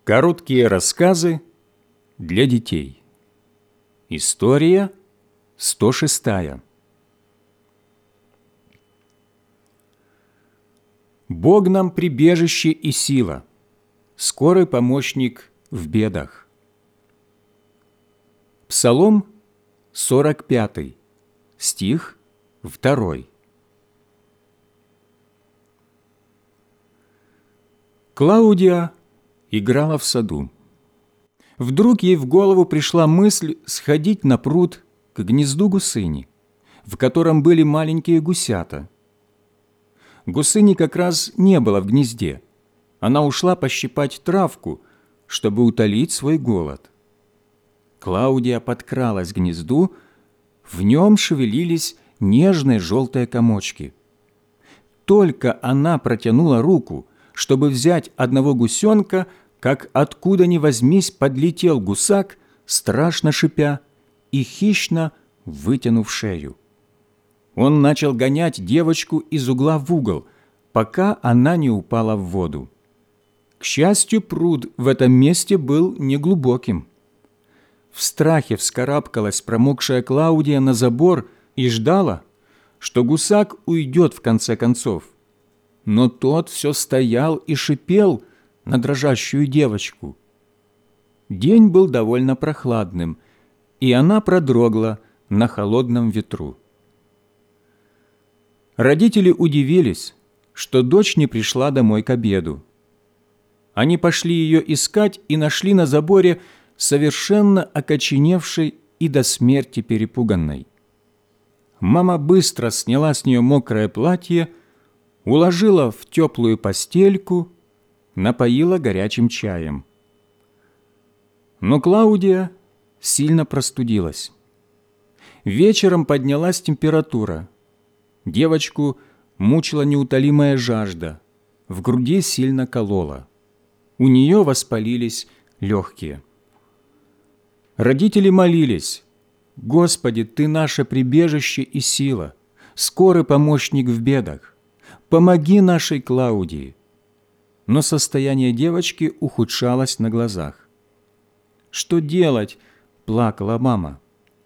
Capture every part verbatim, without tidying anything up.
Короткие рассказы для детей. История сто шестая. Бог нам прибежище и сила, скорый помощник в бедах. Псалом сорок пятый, стих второй. Клаудия играла в саду. Вдруг ей в голову пришла мысль сходить на пруд к гнезду гусыни, в котором были маленькие гусята. Гусыни как раз не было в гнезде. Она ушла пощипать травку, чтобы утолить свой голод. Клаудия подкралась к гнезду, в нем шевелились нежные желтые комочки. Только она протянула руку, чтобы взять одного гусенка, как откуда ни возьмись подлетел гусак, страшно шипя и хищно вытянув шею. Он начал гонять девочку из угла в угол, пока она не упала в воду. К счастью, пруд в этом месте был неглубоким. В страхе вскарабкалась промокшая Клаудия на забор и ждала, что гусак уйдет в конце концов. Но тот все стоял и шипел на дрожащую девочку. День был довольно прохладным, и она продрогла на холодном ветру. Родители удивились, что дочь не пришла домой к обеду. Они пошли ее искать и нашли на заборе совершенно окоченевшей и до смерти перепуганной. Мама быстро сняла с нее мокрое платье, уложила в теплую постельку, напоила горячим чаем. Но Клаудия сильно простудилась. Вечером поднялась температура. Девочку мучила неутолимая жажда, в груди сильно колола. У нее воспалились легкие. Родители молились: «Господи, Ты наше прибежище и сила, скорый помощник в бедах. Помоги нашей Клаудии». Но состояние девочки ухудшалось на глазах. «Что делать?» – плакала мама.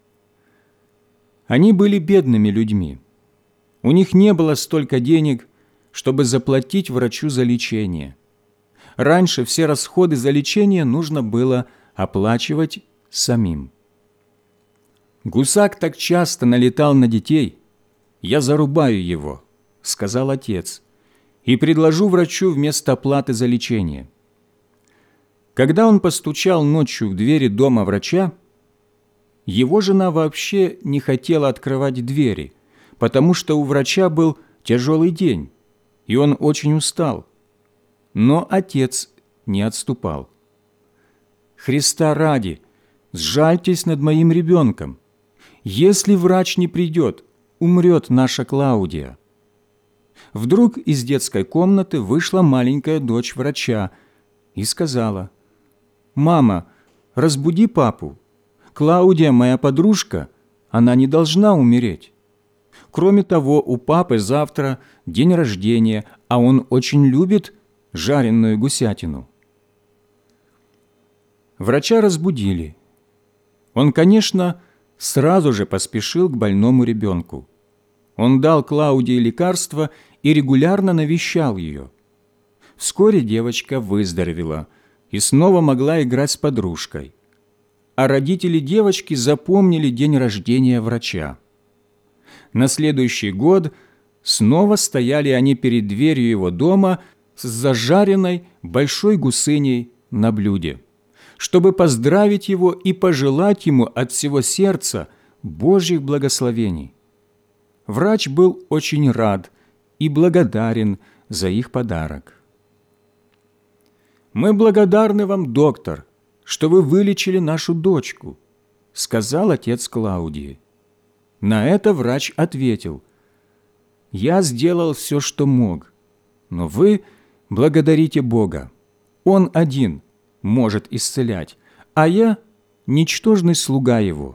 Они были бедными людьми. У них не было столько денег, чтобы заплатить врачу за лечение. Раньше все расходы за лечение нужно было оплачивать самим. «Гусак так часто налетал на детей, я зарубаю его», – сказал отец, «и предложу врачу вместо оплаты за лечение». Когда он постучал ночью в двери дома врача, его жена вообще не хотела открывать двери, потому что у врача был тяжелый день, и он очень устал. Но отец не отступал. «Христа ради, сжальтесь над моим ребенком. Если врач не придет, умрет наша Клаудия». Вдруг из детской комнаты вышла маленькая дочь врача и сказала: «Мама, разбуди папу. Клаудия моя подружка, она не должна умереть. Кроме того, у папы завтра день рождения, а он очень любит жареную гусятину». Врача разбудили. Он, конечно, сразу же поспешил к больному ребенку. Он дал Клаудии лекарства и регулярно навещал ее. Вскоре девочка выздоровела и снова могла играть с подружкой. А родители девочки запомнили день рождения врача. На следующий год снова стояли они перед дверью его дома с зажаренной большой гусыней на блюде, чтобы поздравить его и пожелать ему от всего сердца Божьих благословений. Врач был очень рад и благодарен за их подарок. «Мы благодарны вам, доктор, что вы вылечили нашу дочку», – сказал отец Клаудии. На это врач ответил: «Я сделал все, что мог, но вы благодарите Бога. Он один может исцелять, а я – ничтожный слуга Его».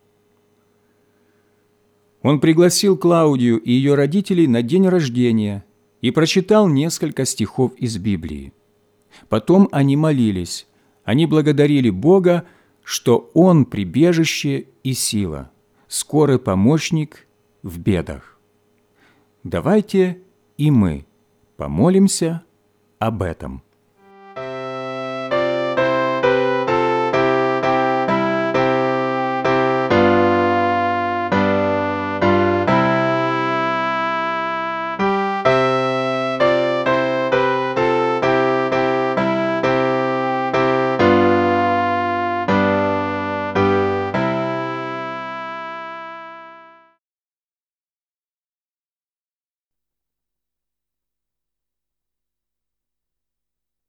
Он пригласил Клаудию и ее родителей на день рождения и прочитал несколько стихов из Библии. Потом они молились, Они благодарили Бога, что Он прибежище и сила, скорый помощник в бедах. Давайте и мы помолимся об этом.